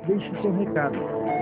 Deixe seu recado.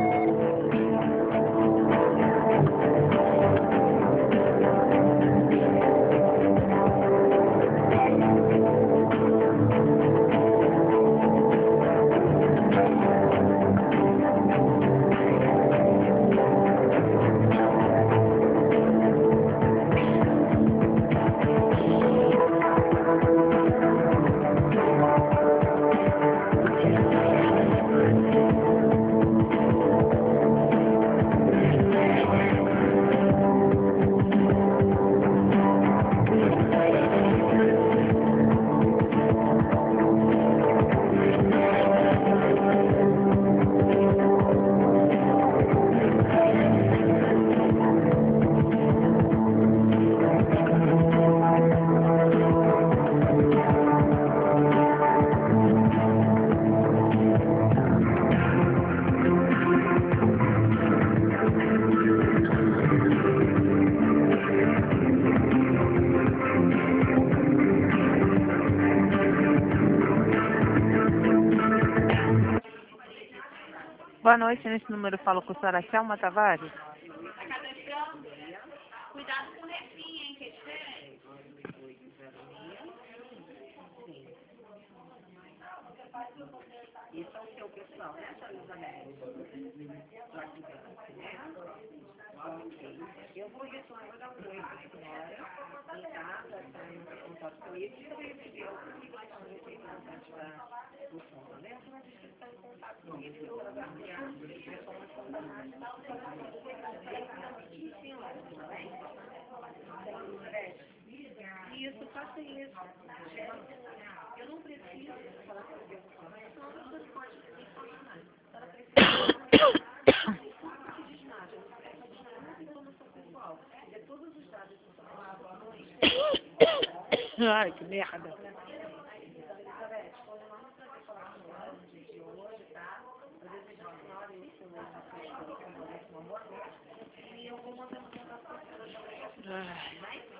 Boa noite, nesse número eu falo com a senhora Thelma Tavares. Cuidado com o refim, hein, que é diferente. Isso é o seu pessoal, né, Elizabeth? Ok. Eu vou retornar, vou dar um oi para a senhora. Em casa, está em contato com ele. Se eu receber alguma ligação de representante do fundo, né? Então, a gente está em contato com ele. Eu vou avaliar a informação da rádio. Tá bem? Isso, faça isso. Eu não preciso falar com você, senão você não pode me falar nada. A senhora precisa não diz nada, não presta nenhuma informação pessoal. É todos os dados que são informações. Ai, que merda. Elizabeth, foi um enorme prazer falar com a senhora no dia de hoje, tá? Eu desejo a senhora e o seu uma boa noite. E eu vou manter um contato com a senhora também.